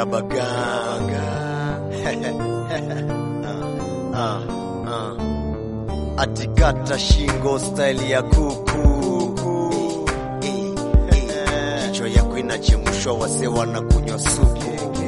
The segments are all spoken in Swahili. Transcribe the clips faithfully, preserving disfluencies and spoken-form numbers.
Grabber Gang. uh, uh, uh. Atikata shingo style ya kuku. Kichwa yako inachemshwa wase wanakunywa supu.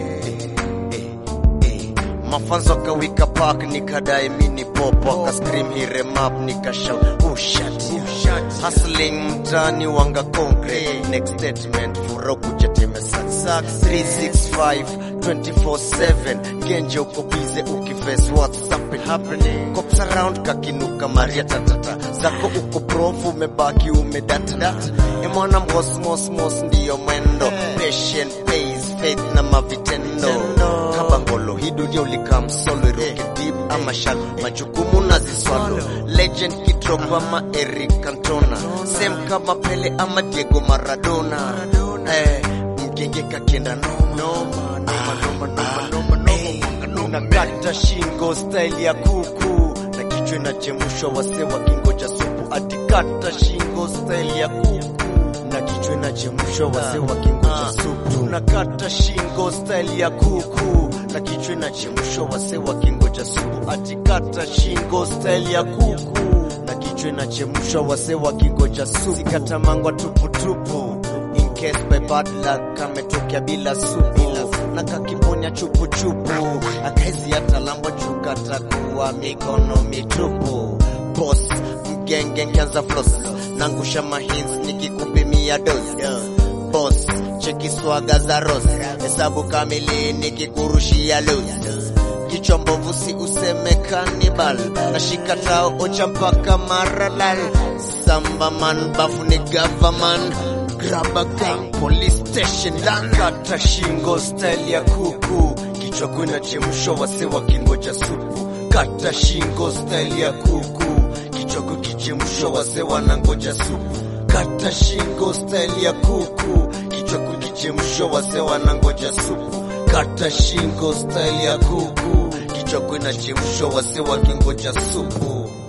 Mafanzo kawika park nikadai mini pop waka scream hire map nikashout oh shit hustling mtani wanga concrete next statement furo kucheteme saksak three sixty-five twenty-four seven genje uko bize ukiface what's happening cops around kakinuka maria tatata zako uko prof umebaki umedata e mwana mos mos mos ndiyo mwendo patient pays faith na mavitendo kabangolo hidudia ulikam solo iruke deep ama shallow majukumu naziswalo legend Kidrogba ama Eric Cantona same kama Pele ama Diego Maradona eh mgenge kakienda noma noma noma noma noma noma unakata shingo style ya kuku na kichwa inachemshwa wase wakingoja supu atikata shingo style ya kuku na kichwa inachemshwa wase wakingoja supu tunakata shingo style ya kuku na kichwa inachemshwa wase wakingoja supu atikata shingo style ya kuku na kichwa inachemshwa wase wakingoja supu sikata mangwa tupu tupu in case by bad luck kametokea bila supu na kakiponya chupu chupu akaezi hata lambo chukata kuwa mikono mitupu boss mgenge nkianza floss nangusha mahins nikikupimia dozi boss cheki swaga za rose hesabu kamili nikikurushia lozi kichwa mbovu si useme cannibal nashika tao ocha mpaka maralal samba man bafu ni government Grabber Gang police station kata shingo style ya kuku kichwa kuna chemsho wase wakingoja supu kata shingo style ya kuku kichwa kukichemsho wase wanangoja supu kata shingo style ya kuku kichwa kukichemsho wase wanangoja supu kata shingo style ya kuku kichwa kuna chemsho wase wakingoja supu